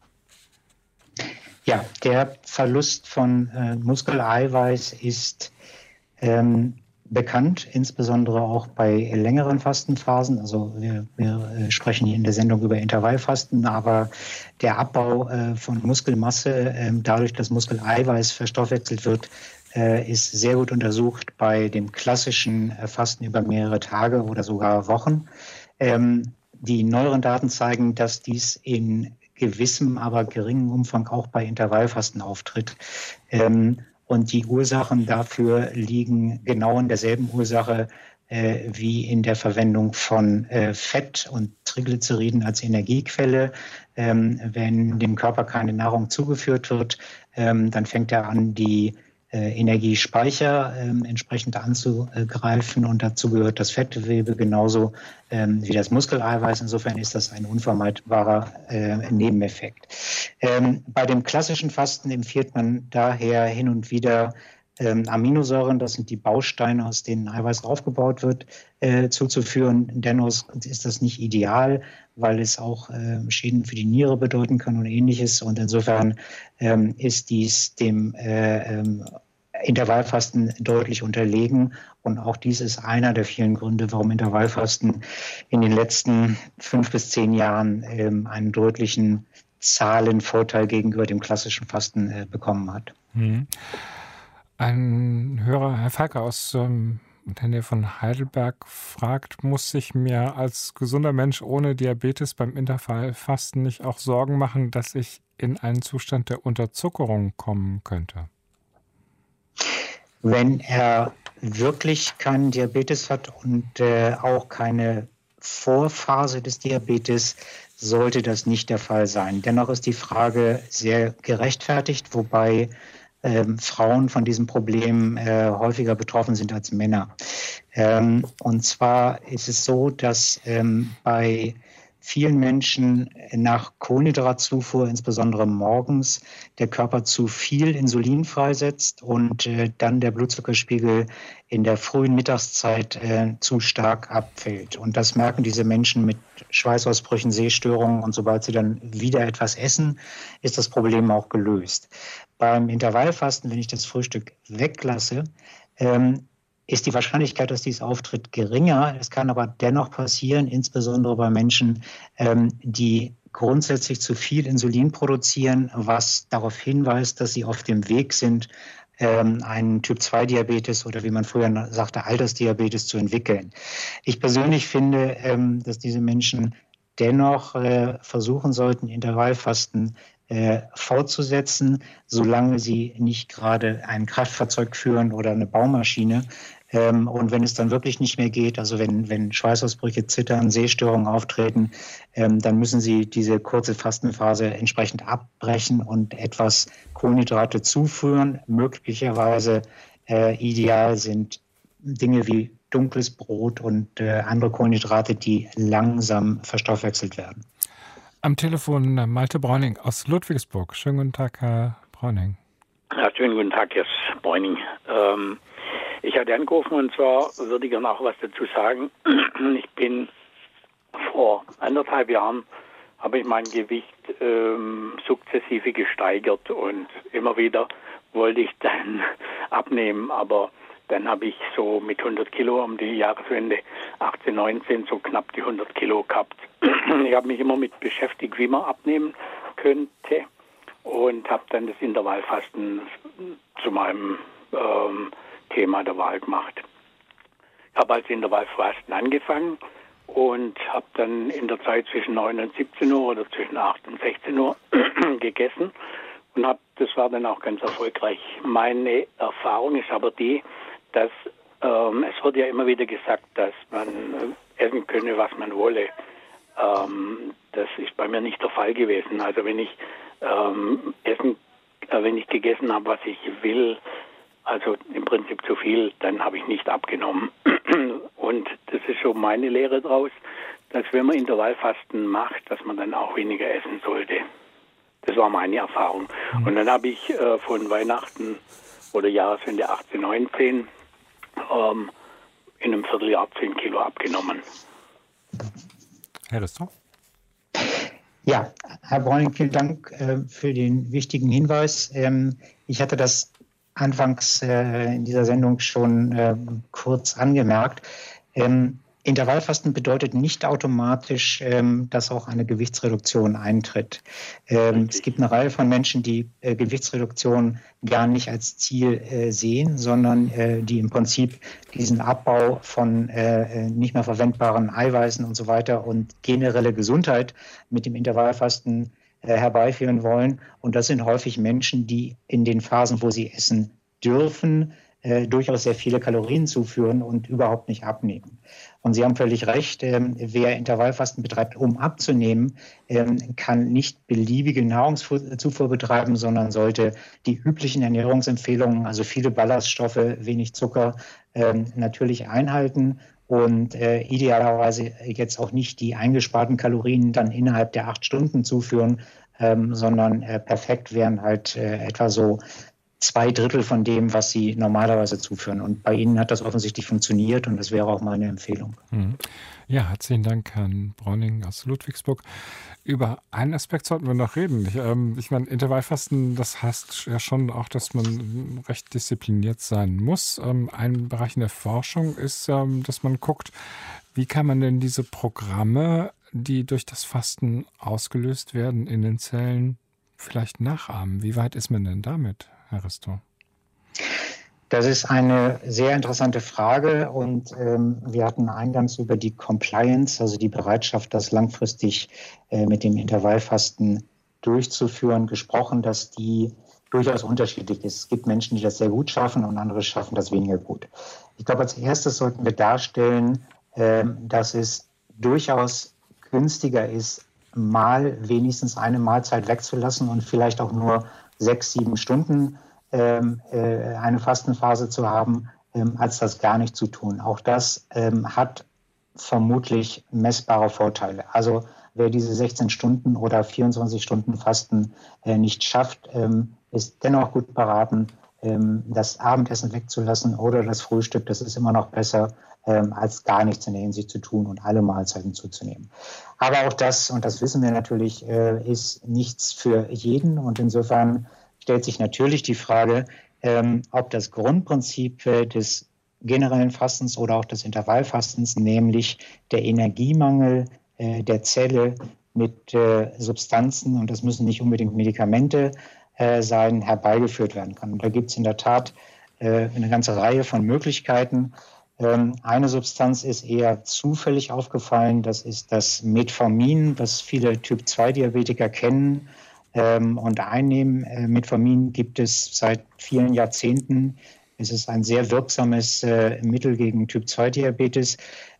Ja, der Verlust von Muskeleiweiß ist bekannt, insbesondere auch bei längeren Fastenphasen. Also wir sprechen hier in der Sendung über Intervallfasten, aber der Abbau von Muskelmasse, dadurch, dass Muskeleiweiß verstoffwechselt wird, ist sehr gut untersucht bei dem klassischen Fasten über mehrere Tage oder sogar Wochen. Die neueren Daten zeigen, dass dies in gewissem, aber geringem Umfang auch bei Intervallfasten auftritt. Und die Ursachen dafür liegen genau in derselben Ursache wie in der Verwendung von Fett und Triglyceriden als Energiequelle. Wenn dem Körper keine Nahrung zugeführt wird, dann fängt er an, die Energiespeicher entsprechend anzugreifen und dazu gehört das Fettgewebe genauso wie das Muskeleiweiß. Insofern ist das ein unvermeidbarer Nebeneffekt. Bei dem klassischen Fasten empfiehlt man daher hin und wieder Aminosäuren, das sind die Bausteine, aus denen Eiweiß aufgebaut wird, zuzuführen. Dennoch ist das nicht ideal, weil es auch Schäden für die Niere bedeuten kann und Ähnliches. Und insofern ist dies dem Intervallfasten deutlich unterlegen. Und auch dies ist einer der vielen Gründe, warum Intervallfasten in den letzten 5 bis 10 Jahren einen deutlichen Zahlenvorteil gegenüber dem klassischen Fasten bekommen hat. Ein Hörer, Herr Falker aus der Nähe von Heidelberg, fragt, muss ich mir als gesunder Mensch ohne Diabetes beim Intervallfasten nicht auch Sorgen machen, dass ich in einen Zustand der Unterzuckerung kommen könnte? Wenn er wirklich keinen Diabetes hat und auch keine Vorphase des Diabetes, sollte das nicht der Fall sein. Dennoch ist die Frage sehr gerechtfertigt, wobei Frauen von diesem Problem häufiger betroffen sind als Männer. Und zwar ist es so, dass bei vielen Menschen nach Kohlenhydratzufuhr, insbesondere morgens, der Körper zu viel Insulin freisetzt und dann der Blutzuckerspiegel in der frühen Mittagszeit zu stark abfällt. Und das merken diese Menschen mit Schweißausbrüchen, Sehstörungen, und sobald sie dann wieder etwas essen, ist das Problem auch gelöst. Beim Intervallfasten, wenn ich das Frühstück weglasse, ist die Wahrscheinlichkeit, dass dies auftritt, geringer. Es kann aber dennoch passieren, insbesondere bei Menschen, die grundsätzlich zu viel Insulin produzieren, was darauf hinweist, dass sie auf dem Weg sind, einen Typ-2-Diabetes oder wie man früher sagte, Altersdiabetes zu entwickeln. Ich persönlich finde, dass diese Menschen dennoch versuchen sollten, Intervallfasten fortzusetzen, solange sie nicht gerade ein Kraftfahrzeug führen oder eine Baumaschine. Und wenn es dann wirklich nicht mehr geht, also wenn Schweißausbrüche, Zittern, Sehstörungen auftreten, dann müssen Sie diese kurze Fastenphase entsprechend abbrechen und etwas Kohlenhydrate zuführen. Möglicherweise ideal sind Dinge wie dunkles Brot und andere Kohlenhydrate, die langsam verstoffwechselt werden. Am Telefon Malte Bräuning aus Ludwigsburg. Schönen guten Tag, Herr Bräuning. Ja, schönen guten Tag, Herr Bräuning. Ich hatte angerufen und zwar würde ich gerne auch was dazu sagen. Ich bin vor 1,5 Jahren, habe ich mein Gewicht sukzessive gesteigert und immer wieder wollte ich dann abnehmen, aber dann habe ich so mit 100 Kilo um die Jahreswende 18, 19 so knapp die 100 Kilo gehabt. Ich habe mich immer mit beschäftigt, wie man abnehmen könnte und habe dann das Intervallfasten zu meinem Thema der Wahl gemacht. Ich habe als Intervallfasten angefangen und habe dann in der Zeit zwischen 9 und 17 Uhr oder zwischen 8 und 16 Uhr gegessen und das war dann auch ganz erfolgreich. Meine Erfahrung ist aber die, dass es wird ja immer wieder gesagt, dass man essen könne, was man wolle. Das ist bei mir nicht der Fall gewesen. Also wenn ich gegessen habe, was ich will, also im Prinzip zu viel, dann habe ich nicht abgenommen. Und das ist so meine Lehre draus, dass wenn man Intervallfasten macht, dass man dann auch weniger essen sollte. Das war meine Erfahrung. Und dann habe ich von Weihnachten oder Jahreswende 18, 19 in einem Vierteljahr 10 Kilo abgenommen. Herr Risto? Ja, Herr Bräuning, vielen Dank für den wichtigen Hinweis. Ich hatte das anfangs in dieser Sendung schon kurz angemerkt. Intervallfasten bedeutet nicht automatisch, dass auch eine Gewichtsreduktion eintritt. Es gibt eine Reihe von Menschen, die Gewichtsreduktion gar nicht als Ziel sehen, sondern die im Prinzip diesen Abbau von nicht mehr verwendbaren Eiweißen und so weiter und generelle Gesundheit mit dem Intervallfasten herbeiführen wollen. Und das sind häufig Menschen, die in den Phasen, wo sie essen dürfen, durchaus sehr viele Kalorien zuführen und überhaupt nicht abnehmen. Und Sie haben völlig recht, wer Intervallfasten betreibt, um abzunehmen, kann nicht beliebige Nahrungszufuhr betreiben, sondern sollte die üblichen Ernährungsempfehlungen, also viele Ballaststoffe, wenig Zucker, natürlich einhalten und idealerweise jetzt auch nicht die eingesparten Kalorien dann innerhalb der 8 Stunden zuführen, sondern perfekt wären halt etwa so 2/3 von dem, was Sie normalerweise zuführen. Und bei Ihnen hat das offensichtlich funktioniert und das wäre auch meine Empfehlung. Ja, herzlichen Dank, Herrn Bräuning aus Ludwigsburg. Über einen Aspekt sollten wir noch reden. Ich meine, Intervallfasten, das heißt ja schon auch, dass man recht diszipliniert sein muss. Ein Bereich in der Forschung ist, dass man guckt, wie kann man denn diese Programme, die durch das Fasten ausgelöst werden, in den Zellen vielleicht nachahmen. Wie weit ist man denn damit, Herr Risto? Das ist eine sehr interessante Frage und wir hatten eingangs über die Compliance, also die Bereitschaft, das langfristig mit dem Intervallfasten durchzuführen, gesprochen, dass die durchaus unterschiedlich ist. Es gibt Menschen, die das sehr gut schaffen und andere schaffen das weniger gut. Ich glaube, als erstes sollten wir darstellen, dass es durchaus günstiger ist, mal wenigstens eine Mahlzeit wegzulassen und vielleicht auch nur 6-7 Stunden eine Fastenphase zu haben, als das gar nicht zu tun. Auch das hat vermutlich messbare Vorteile. Also wer diese 16 Stunden oder 24 Stunden Fasten nicht schafft, ist dennoch gut beraten, das Abendessen wegzulassen oder das Frühstück. Das ist immer noch besser, als gar nichts in der Hinsicht zu tun und alle Mahlzeiten zuzunehmen. Aber auch das, und das wissen wir natürlich, ist nichts für jeden. Und insofern stellt sich natürlich die Frage, ob das Grundprinzip des generellen Fastens oder auch des Intervallfastens, nämlich der Energiemangel der Zelle mit Substanzen, und das müssen nicht unbedingt Medikamente sein, herbeigeführt werden kann. Und da gibt es in der Tat eine ganze Reihe von Möglichkeiten. Eine Substanz ist eher zufällig aufgefallen, das ist das Metformin, was viele Typ-2-Diabetiker kennen und einnehmen. Metformin gibt es seit vielen Jahrzehnten. Es ist ein sehr wirksames Mittel gegen Typ-2-Diabetes.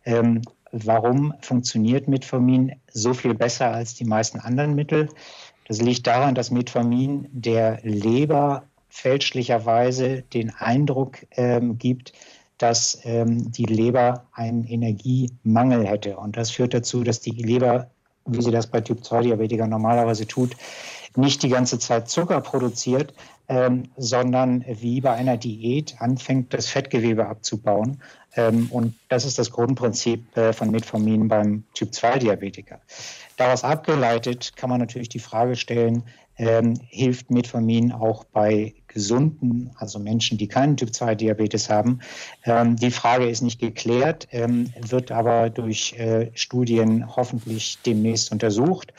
Warum funktioniert Metformin so viel besser als die meisten anderen Mittel? Das liegt daran, dass Metformin der Leber fälschlicherweise den Eindruck gibt, dass die Leber einen Energiemangel hätte. Und das führt dazu, dass die Leber, wie sie das bei Typ-2-Diabetikern normalerweise tut, nicht die ganze Zeit Zucker produziert, sondern wie bei einer Diät anfängt, das Fettgewebe abzubauen. Und das ist das Grundprinzip von Metformin beim Typ-2-Diabetiker. Daraus abgeleitet kann man natürlich die Frage stellen, hilft Metformin auch bei Gesunden, also Menschen, die keinen Typ-2-Diabetes haben? Die Frage ist nicht geklärt, wird aber durch Studien hoffentlich demnächst untersucht.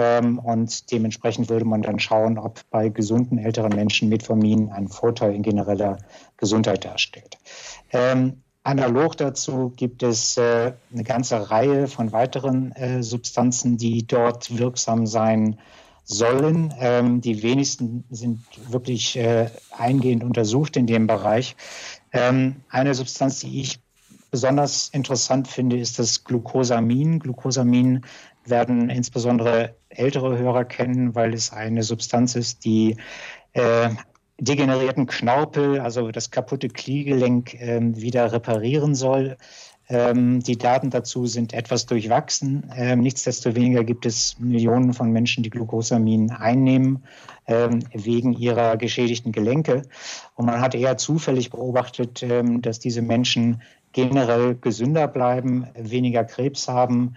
Und dementsprechend würde man dann schauen, ob bei gesunden älteren Menschen Metformin einen Vorteil in genereller Gesundheit darstellt. Analog dazu gibt es eine ganze Reihe von weiteren Substanzen, die dort wirksam sein sollen. Die wenigsten sind wirklich eingehend untersucht in dem Bereich. Eine Substanz, die ich besonders interessant finde, ist das Glucosamin. Glucosamin werden insbesondere ältere Hörer kennen, weil es eine Substanz ist, die degenerierten Knorpel, also das kaputte Kniegelenk, wieder reparieren soll. Die Daten dazu sind etwas durchwachsen. Nichtsdestoweniger gibt es Millionen von Menschen, die Glucosamin einnehmen, wegen ihrer geschädigten Gelenke. Und man hat eher zufällig beobachtet, dass diese Menschen generell gesünder bleiben, weniger Krebs haben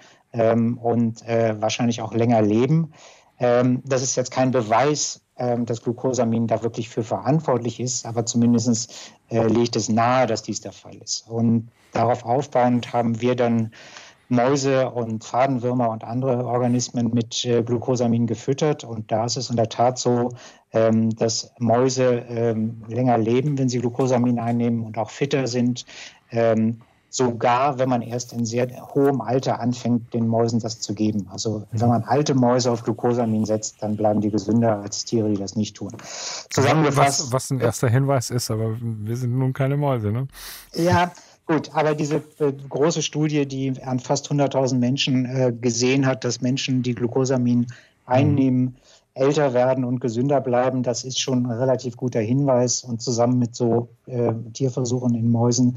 und wahrscheinlich auch länger leben. Das ist jetzt kein Beweis, dass Glucosamin da wirklich für verantwortlich ist, aber zumindest legt es nahe, dass dies der Fall ist. Und darauf aufbauend haben wir dann Mäuse und Fadenwürmer und andere Organismen mit Glucosamin gefüttert. Und da ist es in der Tat so, dass Mäuse länger leben, wenn sie Glucosamin einnehmen und auch fitter sind. Sogar wenn man erst in sehr hohem Alter anfängt, den Mäusen das zu geben. Also wenn man alte Mäuse auf Glucosamin setzt, dann bleiben die gesünder als Tiere, die das nicht tun. Zusammengefasst, was ein erster Hinweis ist, aber wir sind nun keine Mäuse, ne? Ja, gut, aber diese große Studie, die an fast 100.000 Menschen gesehen hat, dass Menschen, die Glucosamin einnehmen, älter werden und gesünder bleiben, das ist schon ein relativ guter Hinweis. Und zusammen mit so Tierversuchen in Mäusen.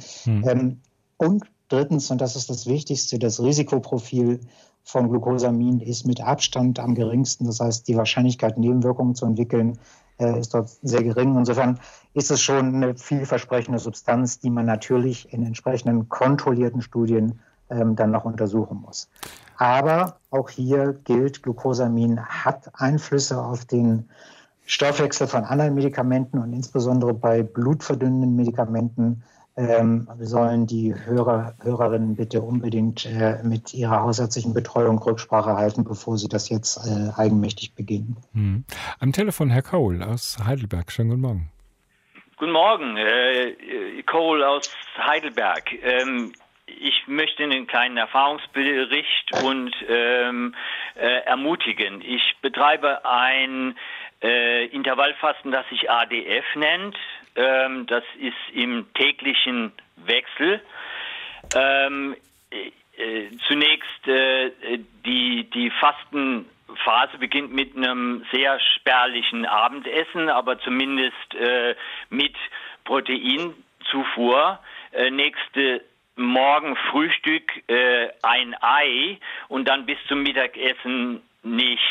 Und drittens, und das ist das Wichtigste, das Risikoprofil von Glucosamin ist mit Abstand am geringsten. Das heißt, die Wahrscheinlichkeit, Nebenwirkungen zu entwickeln, ist dort sehr gering. Insofern ist es schon eine vielversprechende Substanz, die man natürlich in entsprechenden kontrollierten Studien dann noch untersuchen muss. Aber auch hier gilt, Glucosamin hat Einflüsse auf den Stoffwechsel von anderen Medikamenten und insbesondere bei blutverdünnenden Medikamenten sollen die Hörerinnen bitte unbedingt mit ihrer hausärztlichen Betreuung Rücksprache halten, bevor sie das jetzt eigenmächtig beginnen. Am Telefon Herr Kohl aus Heidelberg. Schönen guten Morgen. Guten Morgen, Kohl aus Heidelberg. ich möchte einen kleinen Erfahrungsbericht und ermutigen. Ich betreibe ein Intervallfasten, das sich ADF nennt. Das ist im täglichen Wechsel. Zunächst die Fastenphase beginnt mit einem sehr spärlichen Abendessen, aber zumindest mit Proteinzufuhr. Nächste Morgen Frühstück ein Ei und dann bis zum Mittagessen nichts.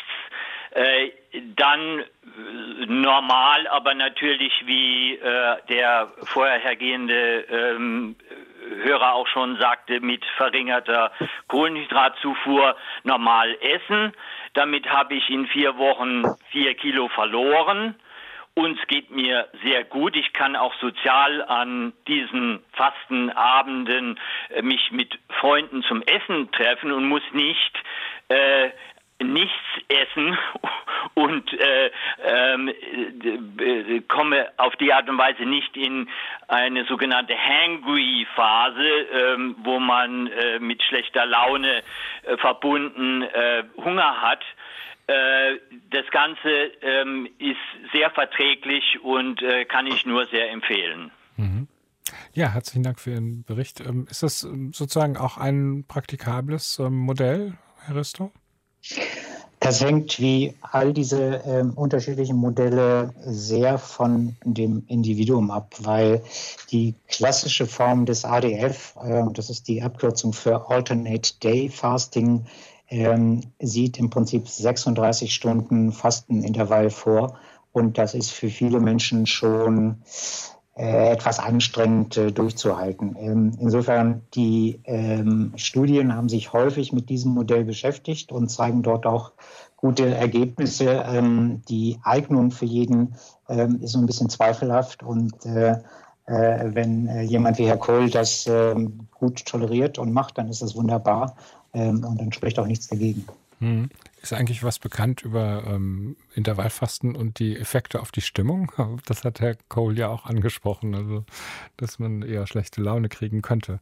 Dann normal, aber natürlich wie der vorhergehende Hörer auch schon sagte, mit verringerter Kohlenhydratzufuhr normal essen. Damit habe ich in 4 Wochen 4 Kilo verloren. Uns geht mir sehr gut. Ich kann auch sozial an diesen Fastenabenden mich mit Freunden zum Essen treffen und muss nicht nichts essen und komme auf die Art und Weise nicht in eine sogenannte Hangry-Phase, wo man mit schlechter Laune verbunden Hunger hat. Das Ganze ist sehr verträglich und kann ich nur sehr empfehlen. Mhm. Ja, herzlichen Dank für Ihren Bericht. Ist das sozusagen auch ein praktikables Modell, Herr Risto? Das hängt wie all diese unterschiedlichen Modelle sehr von dem Individuum ab, weil die klassische Form des ADF, das ist die Abkürzung für Alternate Day Fasting, sieht im Prinzip 36 Stunden Fastenintervall vor. Und das ist für viele Menschen schon etwas anstrengend durchzuhalten. Insofern, die Studien haben sich häufig mit diesem Modell beschäftigt und zeigen dort auch gute Ergebnisse. Die Eignung für jeden ist so ein bisschen zweifelhaft. Und wenn jemand wie Herr Kohl das gut toleriert und macht, dann ist das wunderbar. Und dann spricht auch nichts dagegen. Ist eigentlich was bekannt über Intervallfasten und die Effekte auf die Stimmung? Das hat Herr Kohl ja auch angesprochen, also dass man eher schlechte Laune kriegen könnte.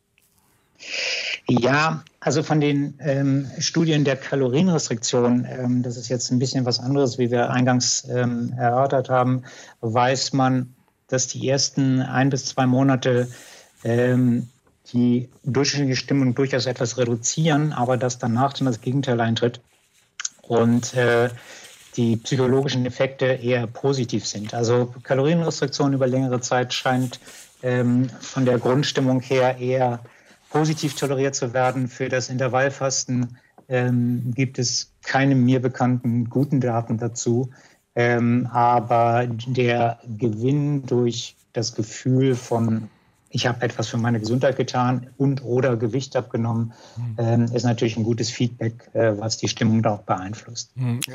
Ja, also von den Studien der Kalorienrestriktion, das ist jetzt ein bisschen was anderes, wie wir eingangs erörtert haben, weiß man, dass die ersten 1 bis 2 Monate die durchschnittliche Stimmung durchaus etwas reduzieren, aber dass danach dann das Gegenteil eintritt und die psychologischen Effekte eher positiv sind. Also Kalorienrestriktion über längere Zeit scheint von der Grundstimmung her eher positiv toleriert zu werden. Für das Intervallfasten gibt es keine mir bekannten guten Daten dazu, aber der Gewinn durch das Gefühl von ich habe etwas für meine Gesundheit getan und oder Gewicht abgenommen, ist natürlich ein gutes Feedback, was die Stimmung da auch beeinflusst.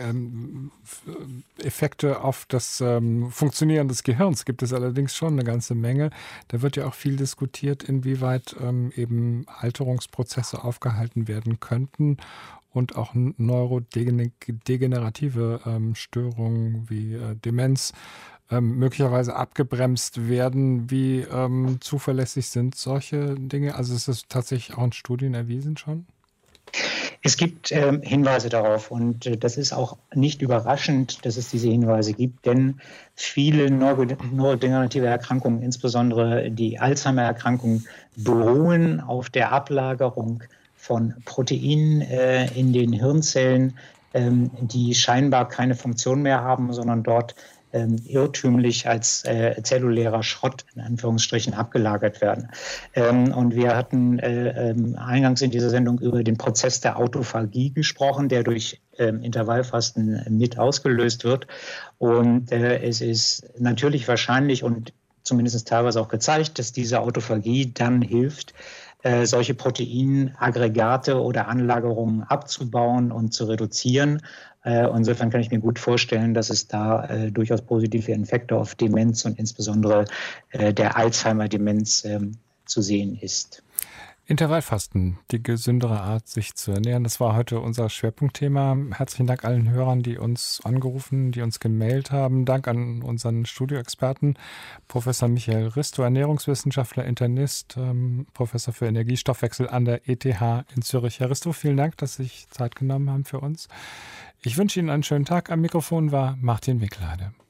Effekte auf das Funktionieren des Gehirns gibt es allerdings schon eine ganze Menge. Da wird ja auch viel diskutiert, inwieweit eben Alterungsprozesse aufgehalten werden könnten und auch neurodegenerative Störungen wie Demenz möglicherweise abgebremst werden. Wie zuverlässig sind solche Dinge? Also ist das tatsächlich auch in Studien erwiesen schon? Es gibt Hinweise darauf und das ist auch nicht überraschend, dass es diese Hinweise gibt, denn viele neurodegenerative Erkrankungen, insbesondere die Alzheimer-Erkrankung, beruhen auf der Ablagerung von Proteinen in den Hirnzellen, die scheinbar keine Funktion mehr haben, sondern dort irrtümlich als zellulärer Schrott in Anführungsstrichen abgelagert werden. Und wir hatten eingangs in dieser Sendung über den Prozess der Autophagie gesprochen, der durch Intervallfasten mit ausgelöst wird. Und es ist natürlich wahrscheinlich und zumindest teilweise auch gezeigt, dass diese Autophagie dann hilft, solche Proteinaggregate oder Anlagerungen abzubauen und zu reduzieren. Insofern kann ich mir gut vorstellen, dass es da durchaus positive Effekte auf Demenz und insbesondere der Alzheimer-Demenz zu sehen ist. Intervallfasten, die gesündere Art, sich zu ernähren. Das war heute unser Schwerpunktthema. Herzlichen Dank allen Hörern, die uns angerufen, die uns gemailt haben. Dank an unseren Studioexperten, Professor Michael Risto, Ernährungswissenschaftler, Internist, Professor für Energiestoffwechsel an der ETH in Zürich. Herr Risto, vielen Dank, dass Sie sich Zeit genommen haben für uns. Ich wünsche Ihnen einen schönen Tag. Am Mikrofon war Martin Winkelheide.